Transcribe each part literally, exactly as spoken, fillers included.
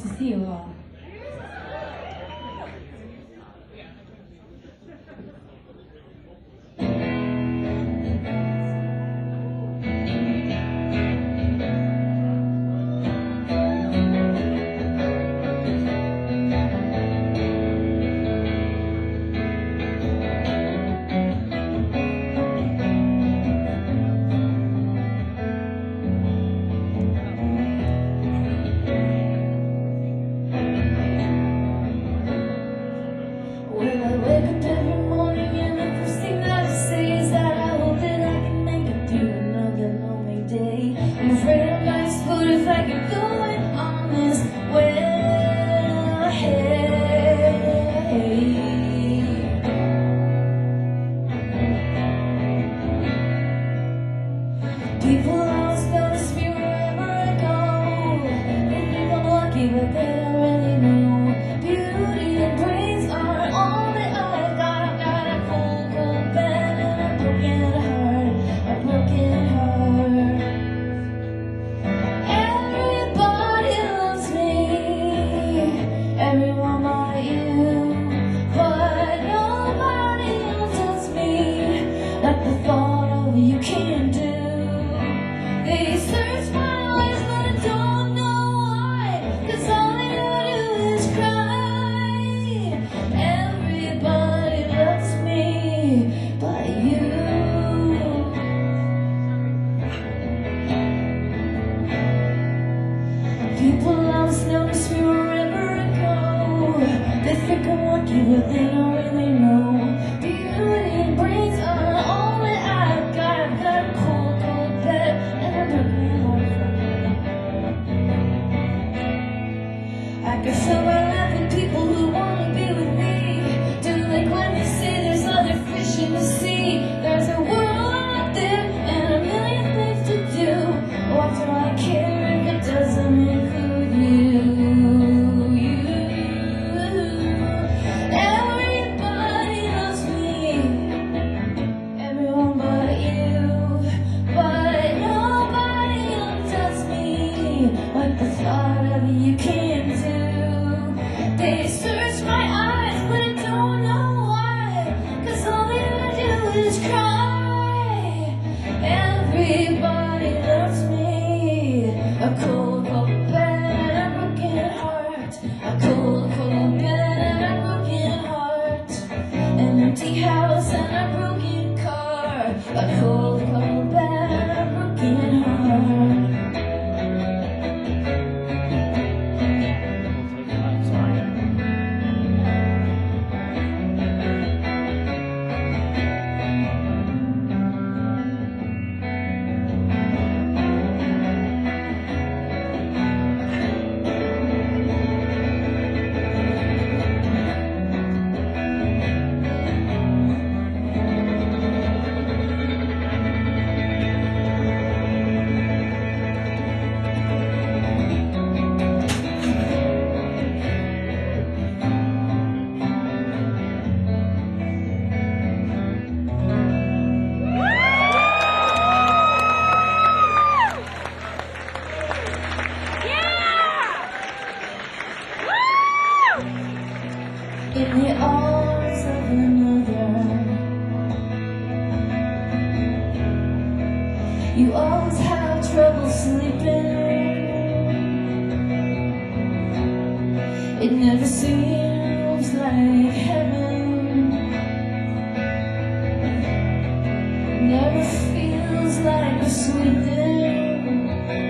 to see you all. People always notice me wherever I go. They think I'm lucky, but they don't really know. Beauty and brains are all that I got. I've got a cold, cold bed and a broken heart, a broken heart. Everybody loves me, everyone but you. But nobody else loves me like the thought of you can do. They search my eyes, but I don't know why, 'cause all they do is cry. Everybody loves me but you. People always notice me wherever I go. They think I'm lucky, but they don't really know. Beauty and brains are all that I've got. I've got a cold, cold bed and a broken heart. I can feel my love in people who wanna be with me. Do like when they say there's other fish in the sea. There's a world out there and a million things to do. Why do I care if it doesn't include you? You. Everybody loves me, everyone but you. But nobody else does me like the thought of you can do. They search my eyes, but I don't know why, 'cause all they do is cry. Everybody loves me. A cold, cold bed and a broken heart. A cold, cold bed and a broken heart. An empty house and a broken car. A cold, cold bed and a broken heart. In the arms of another, you always have trouble sleeping. It never seems like heaven, never feels like a sweet thing.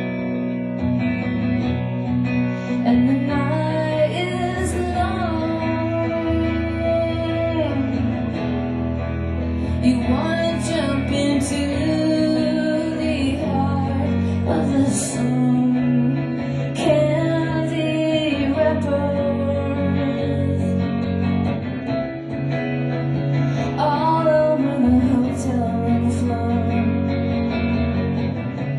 And the night is long. You wanna jump into the heart of the sun. Candy wrappers all over the hotel room floor.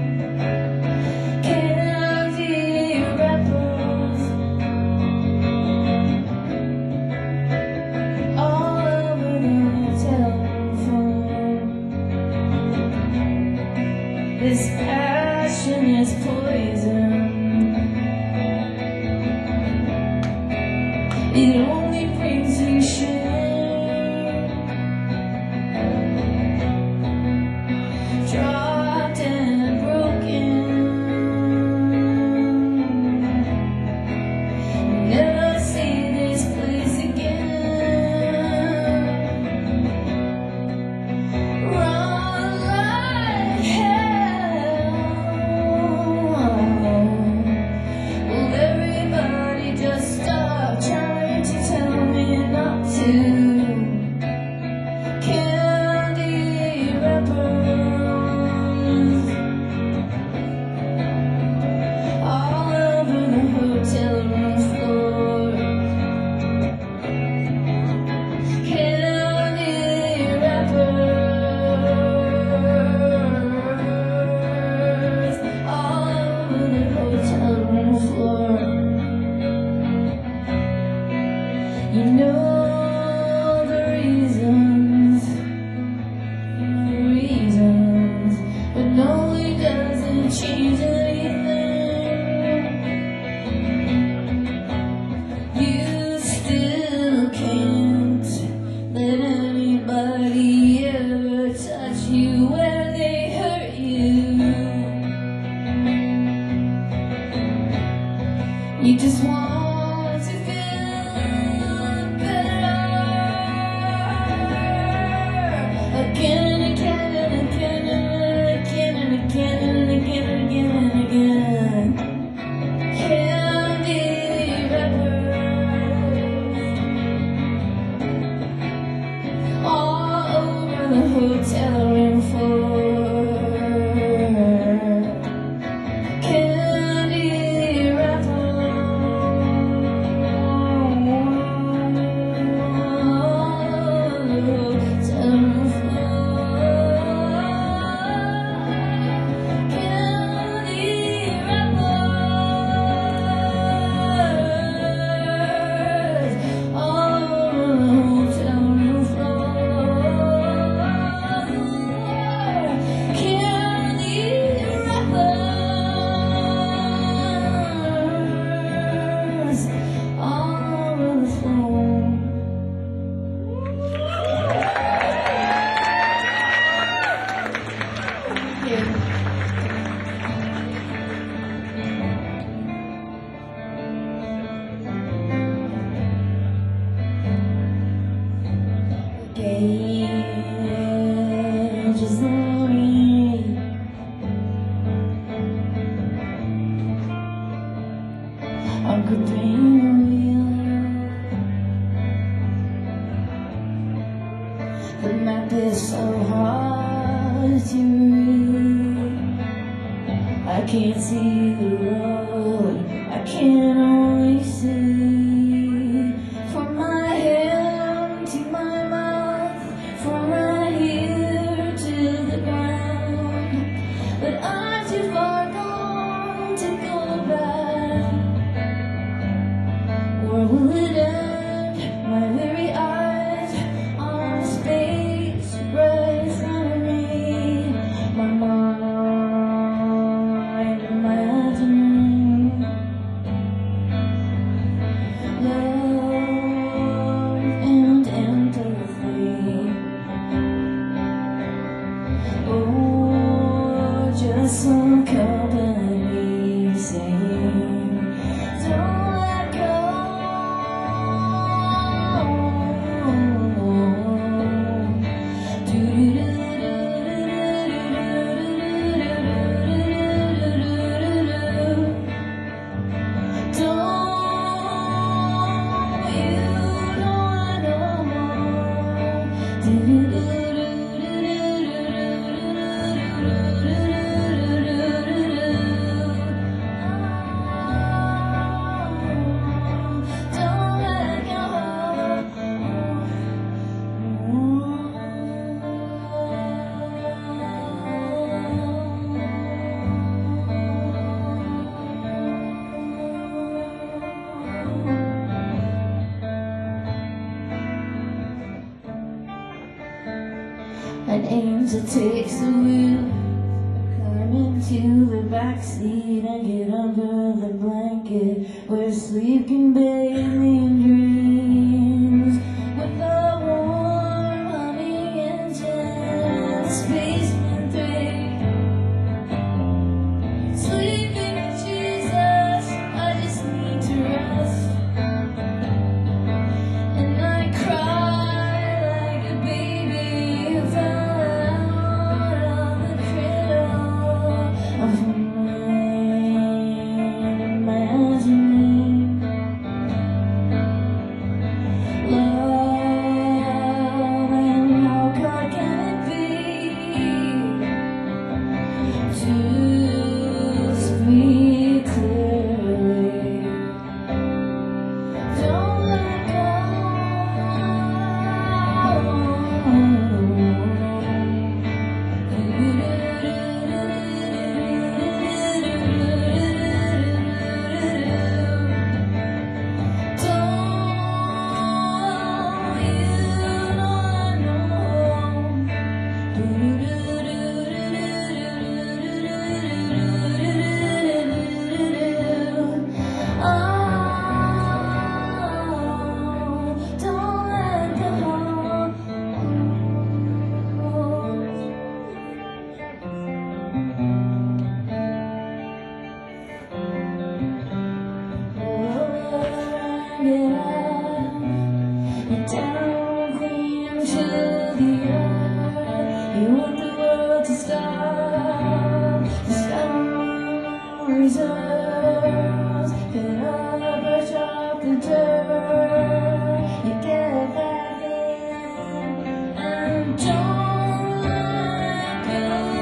it only brings you shame. Dropped and broken, never see this place again. Run like hell. Will everybody just stop trying to tell me not to? Candy wrappers all over the hotel room floor. Candy wrappers all over the hotel room floor. You know the reasons, the reasons, but no, it doesn't change anything. You still can't let anybody ever touch you where they hurt you. You just want to feel better again and again and again and again and again and again and again and again. Candy wrappers all over the hotel room floor. Candy wrappers all over the hotel room floor. Candy wrappers all over the hotel room floor. Candy wrappers all over the floor. Gauge is lonely. I could dream of you. The map is so hard to read. I can't see the road, I can only see from my hand to my mouth, from right here to the ground. But I'm too far gone to go back. Where will it end? My weary eyes on space right in front of me. My mind imagining love and empathy. Oh, just some company saying, don't let go. An angel takes the wheel, climb into the backseat and get under the blanket where sleep can bathe me in dreams. You're down clean to the earth. You want the world to stop. The stone reserves. Get up, brush off the dirt. You get back in and don't let go.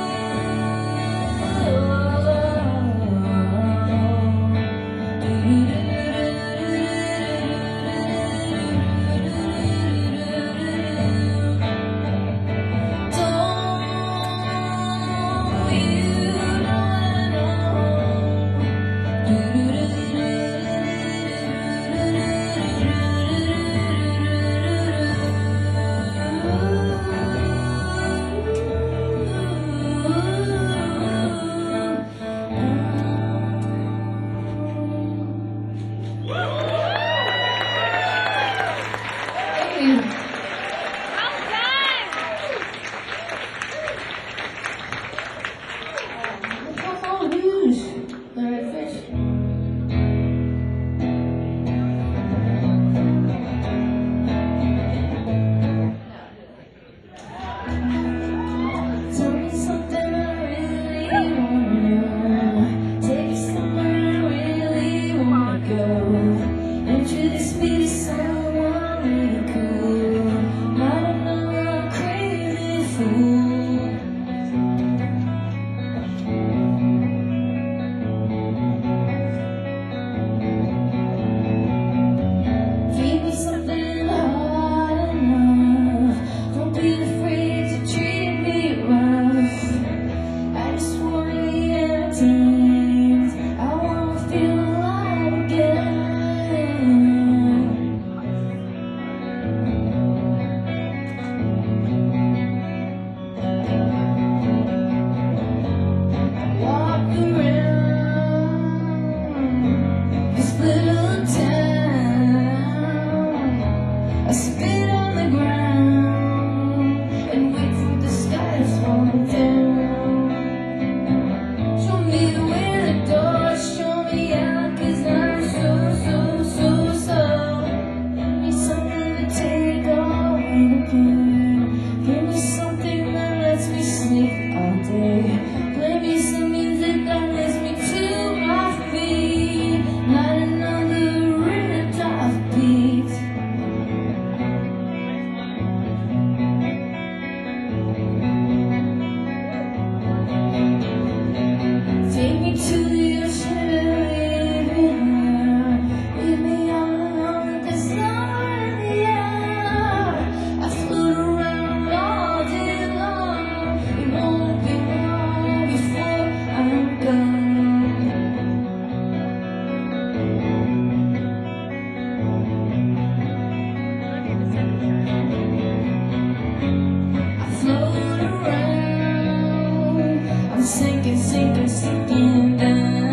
Sinking, sinking, sinking down.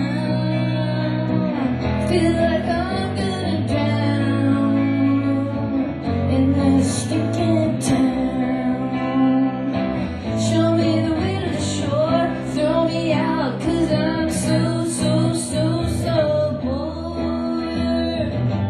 Feel like I'm gonna drown in this stinking town. Show me the way to the shore, throw me out, cause I'm so, so, so, so bored.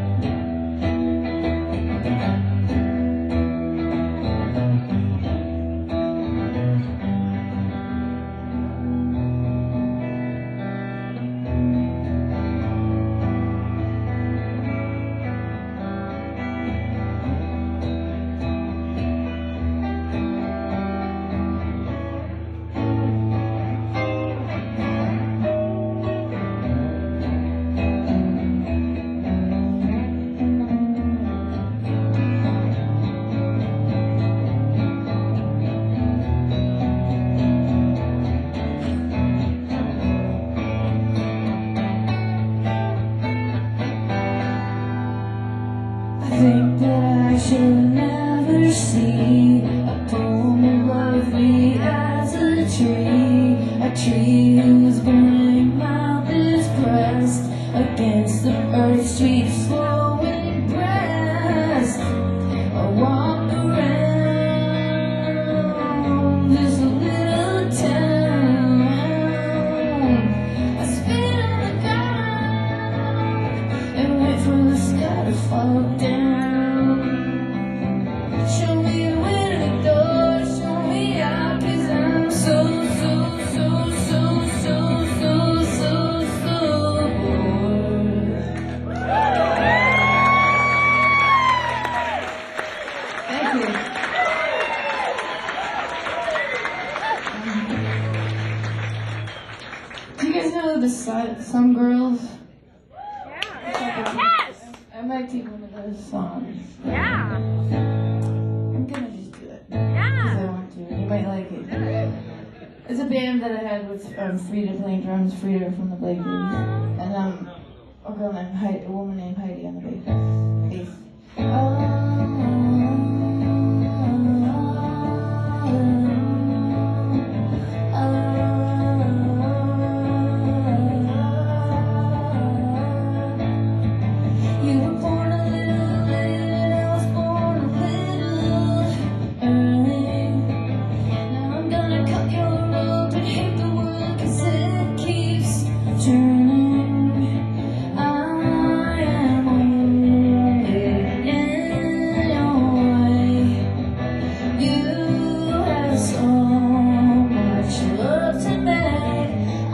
I think that I should never see a poem of love me as a tree, a tree whose burning mouth is pressed against the earth's sweet flowing breast. I walk around this little town, I spit on the ground and wait for the sky to fall down. songs. Yeah. I'm gonna just do it. Yeah. Because I want to. You might like it. It's a band that I had with um, Frida playing drums, Frida from the Blake Babies. And um, a girl named Heidi, a woman named Heidi on the bass. bass. You were born a little late and I was born a little early. Now I'm gonna cut your rope and hate the world 'cause it keeps turning. I am only in your way. You have so much love to make.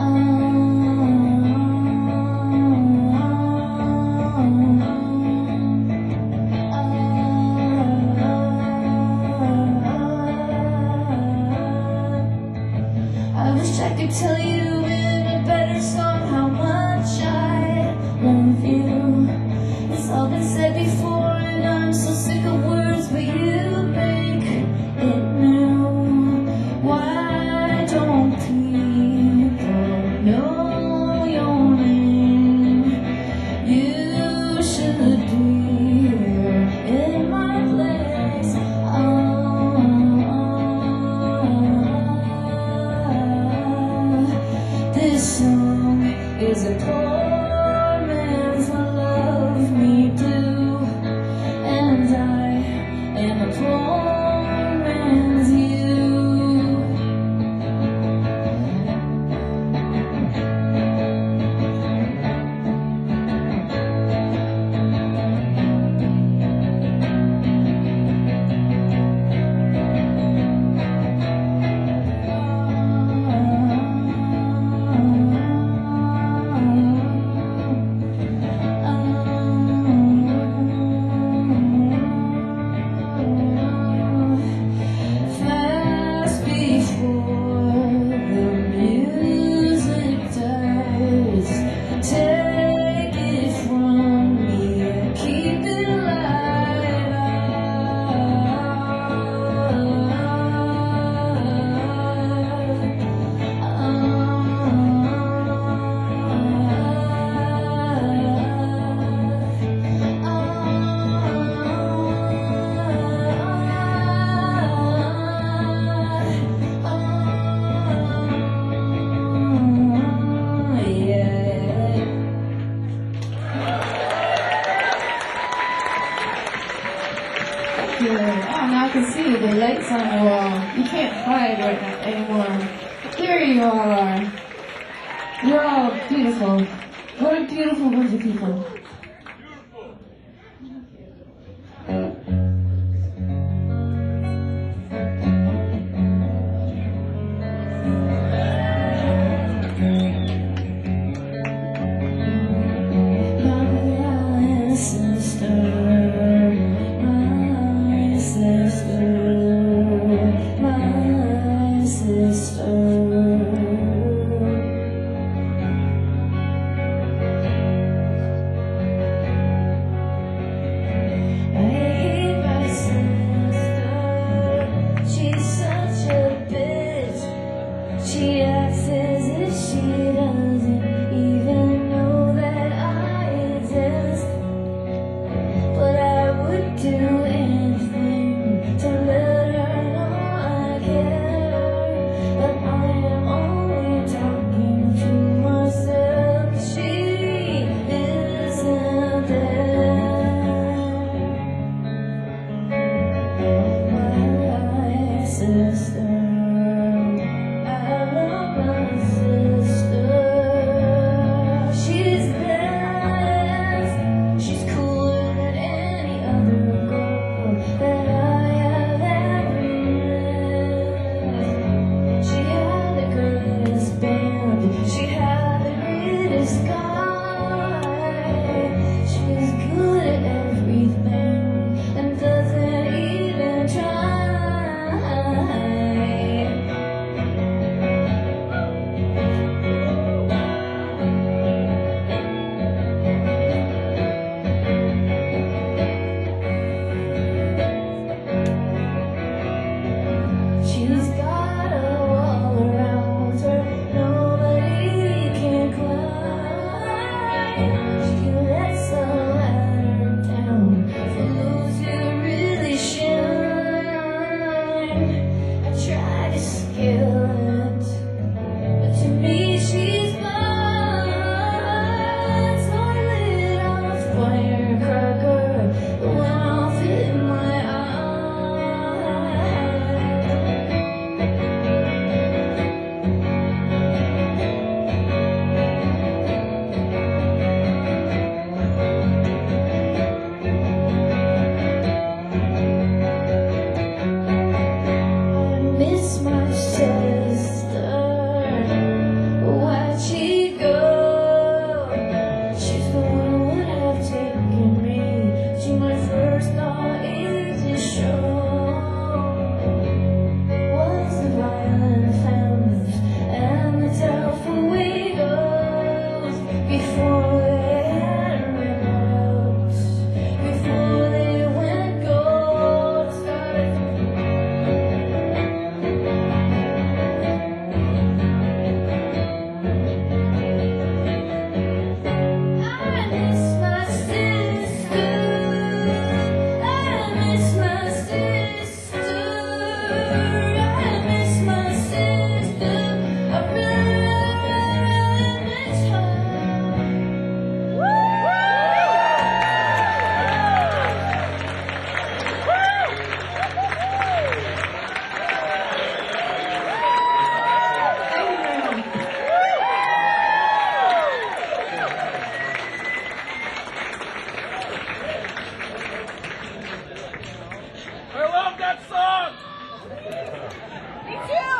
I wish I could tell you in a better song how much I love you. It's all been said before and I'm so sick of words, but you make it new. Why don't people know your name? You should be here in my place. This song is a poor man's love me do, and I am a poor man's you. Fast before the music dies, take it from me and keep it Yeah. Oh, now I can see the lights on the wall. You can't hide right now anymore. There you are. You're all beautiful. What a beautiful bunch of people. My sister, my sister, my sister. I hate my sister. She's such a bitch. She acts as if she doesn't even know that I exist. But I would do anything to let her know I care. But I am only talking to myself. She isn't there. My sister, I love my sister. She's best. She's cooler than any other girl that I have ever met. She had the greatest band. She had the greatest guy. She's good at everything and doesn't even try. first thought is to show was the violent families and the doubtful widows before they had remotes, before they went gold. Started I miss my sister. I miss my sister. I miss my sister. I really, really, really miss her. Thank you very much. I love that song! Me too!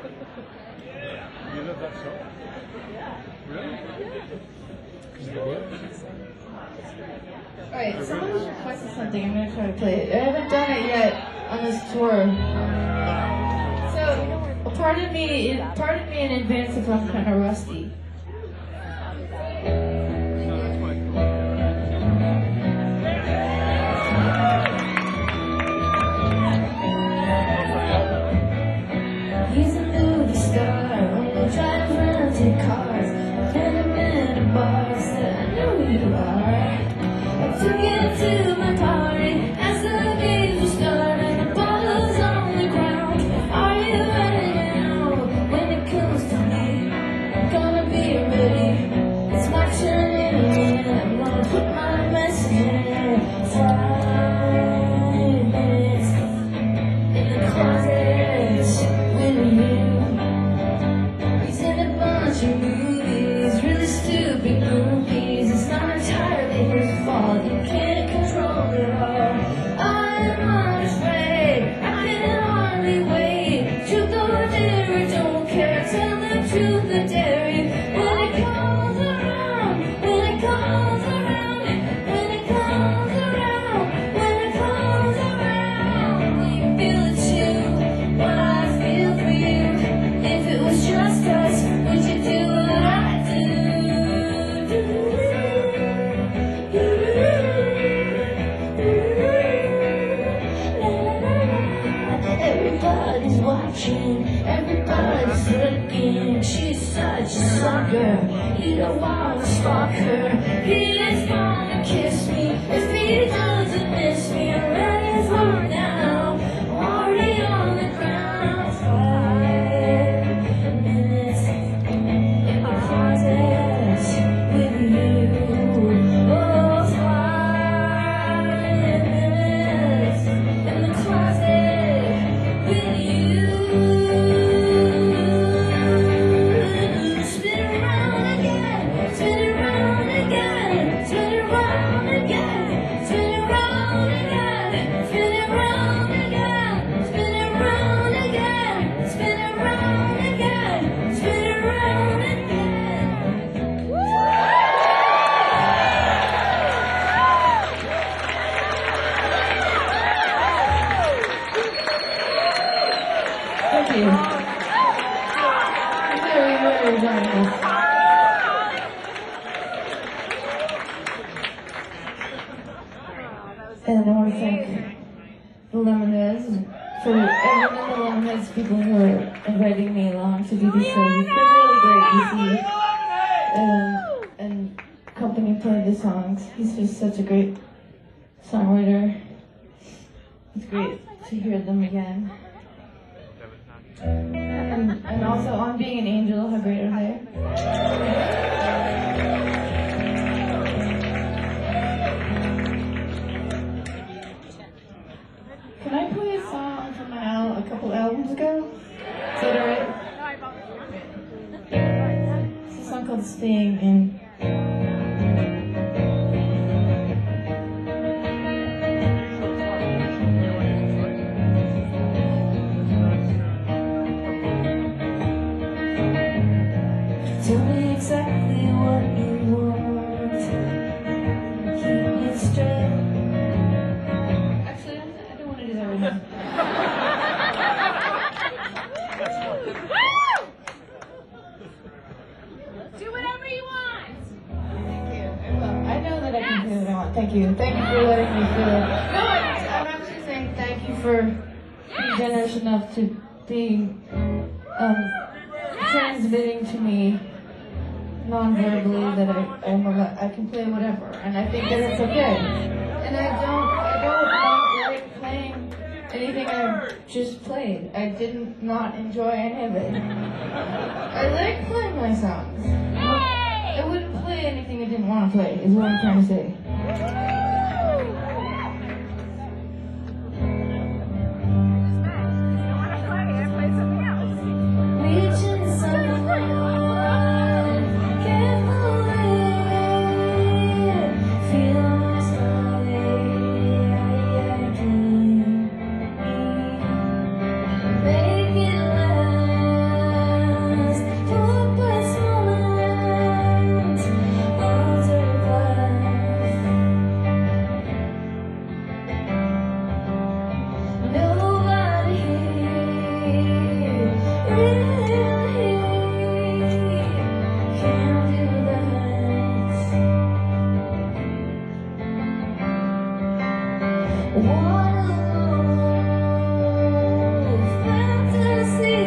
You love that song? Really? Alright, someone just requested something. I'm gonna try to play it. I haven't done it yet on this tour. So, pardon me, pardon me in advance if I'm kind of rusty. He's a movie star, only drives rented cars. I've never been in a bar, said I know who you are. I took him to my party, as the games were starting, the bottles on the ground. Are you ready now? When it comes to me, I'm gonna be ready. It's my turn in a minute, I'm gonna put my best in it. Five minutes in the closet with you. He's in a bunch of movies, really stupid movies. It's not entirely his fault, you can't control it all. I'm unafraid, I can hardly wait. Truth or dare, don't care, tell the truth or dare you. When it comes around, when it comes around, when it comes around, when it comes around, will you feel it too? What I feel for you. If it was just us, would you do what I do? Everybody's watching, everybody's looking. She's such a sucker, you don't wanna stalk her. He is gonna kiss me if he doesn't miss me. I'm ready for now, I'm already on the ground. Five minutes in the closet with you. Oh, five minutes in the closet with you. Spin around again, spin around again, spin around again, spin around again, spin around again, spin around again, spin around again, spin around again. Thank you. I'm very, very generous. And I want to thank the Lemonheads and for everyone in the Lemonheads, people who are inviting me along to do these shows. It's been really great to see um, and company play the songs. He's just such a great songwriter. It's great to hear them again. And, and also on Being an Angel, how great are they? Can I play a song from an al- a couple albums ago? Is that alright? It's a song called Staying In. Tell me exactly what you want. Keep it straight. you. Thank you for letting me feel it. No, I'm, I'm actually saying thank you for being generous enough to be um, transmitting to me non-verbally that I, I'm a, I can play whatever, and I think that it's okay. And I don't, I don't not like playing anything I just played. I didn't not enjoy any of it. I like playing my songs. I wouldn't play anything I didn't want to play, is what I'm trying to say. Reaching someone, can't believe, feel my stomach, make it last, walk past moments, alter glass. Nobody here really can do that. What a low fantasy.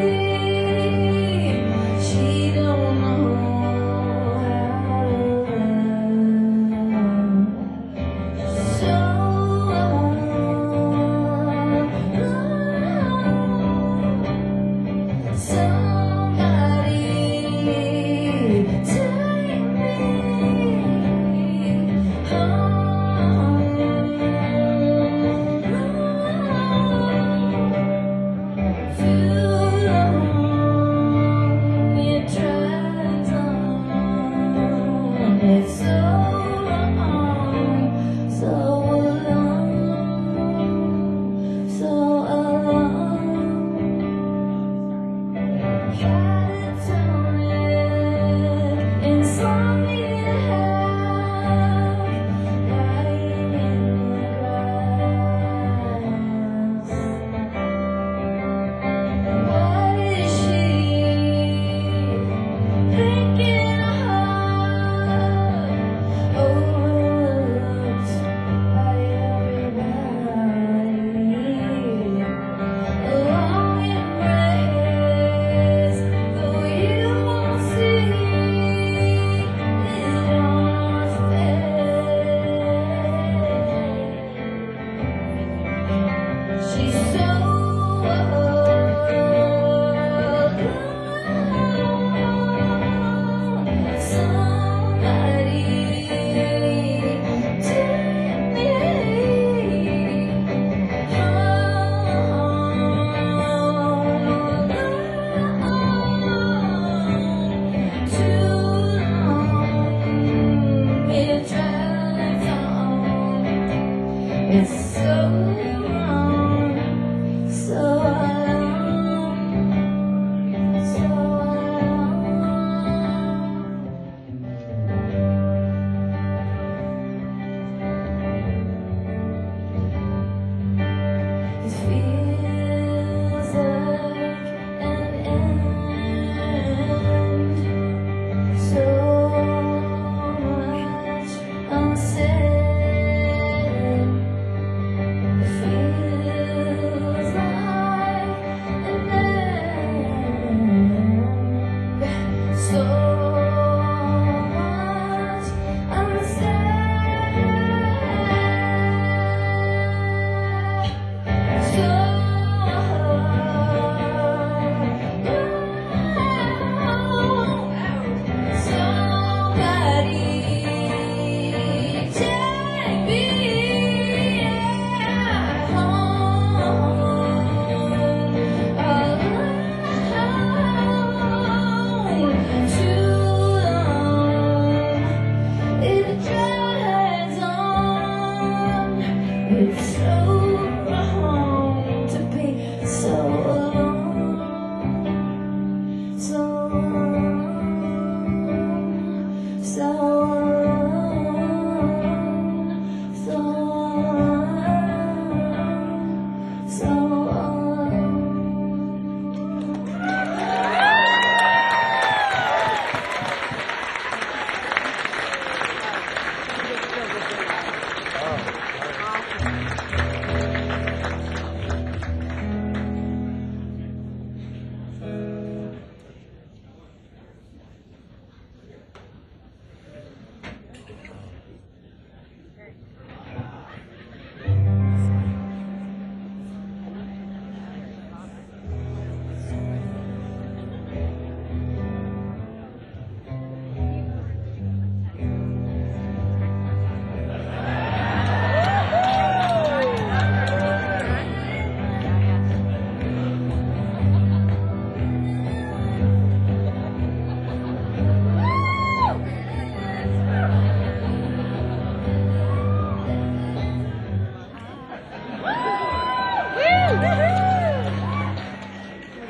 She don't know how to love. So somebody take me home.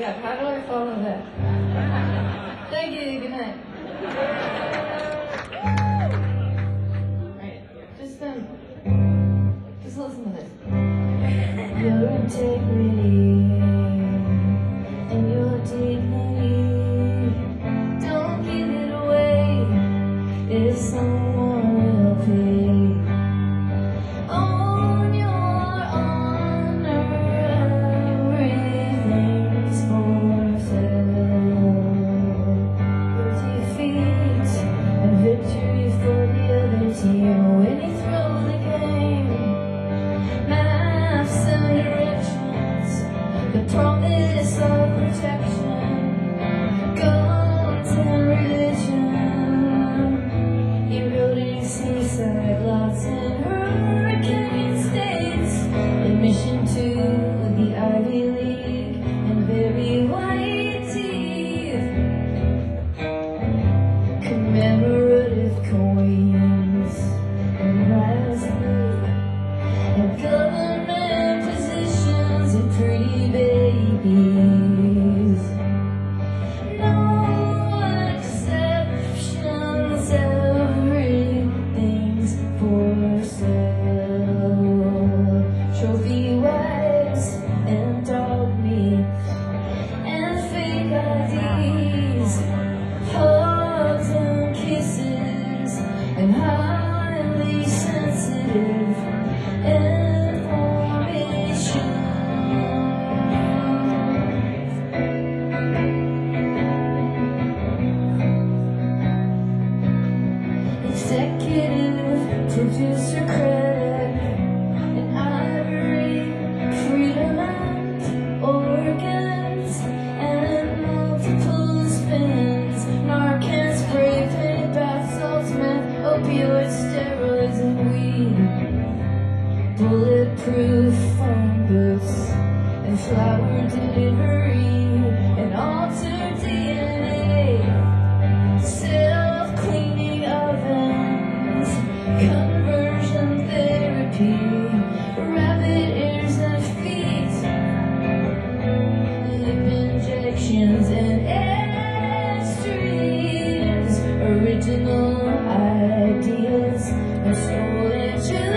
Yeah, how do I follow that? Thank you, good night. Alright, just um, just listen to this. Your integrity and your dignity, don't give it away if someone will pay. Own your honor, everything's for sale. Your defeat and victory for the other team when you throw the game. Maps and directions, the promise of protection, guns and religion, eroding seaside lots and hurricane states, admission to the Ivy League and very white teeth, commemorative coins and rising and government positions and pretty babies. No exceptions, everything's for sale. Trophy wives and dog meat and fake I Ds, hugs and kisses and highly sensitive information. Executive producer credit and ivory, freedom act, organs and multiple spins, Narcan spray, painted bath salts, meth, opioids, steroids and weed, bulletproof phone booths and flower delivery and altered D N A, self-cleaning ovens, conversion therapy, rabbit ears and feet, lip injections and extremes, original ideas and stolen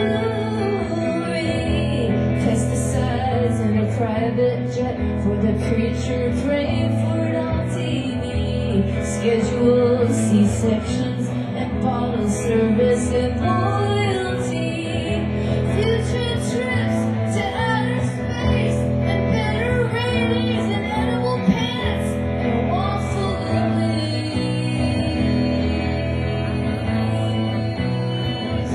jewelry, pesticides and a private jet for the preacher praying for it on T V, scheduled C-sections and bottle service and loyalty, future trips to outer space and better ratings and edible pants and a wall full of leaves.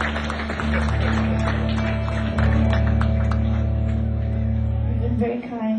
You've been very kind.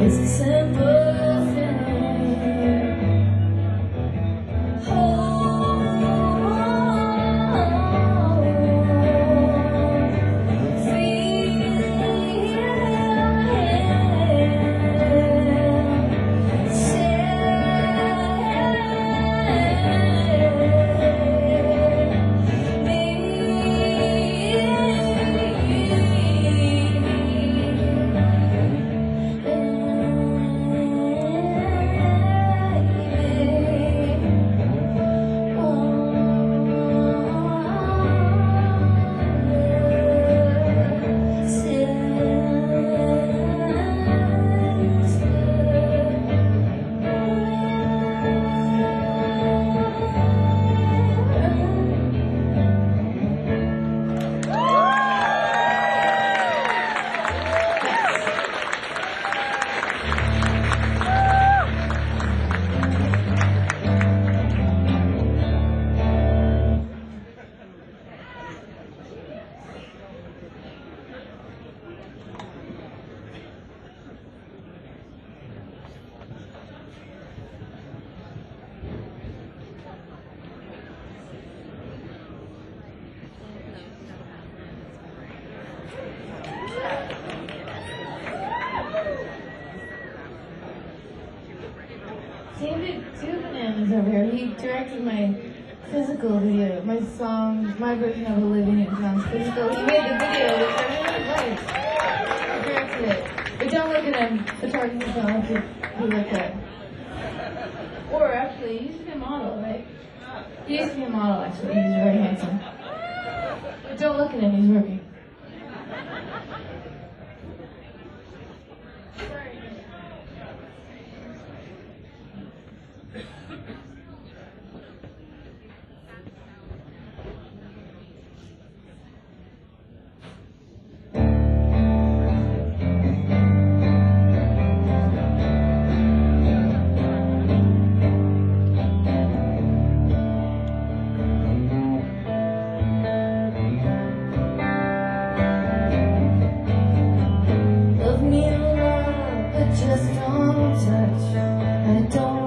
It's a simple thing. David Duvenin is over here. He directed my physical video, my song, my version of Olivia Newton-John's physical. He made the video, which I really liked. He directed it. But don't look at him. Photography don't like to be looked at. Or actually, he used to be a model, right? He used to be a model, actually. He's very handsome. But don't look at him. He's working. Love me in love, but just don't touch. I don't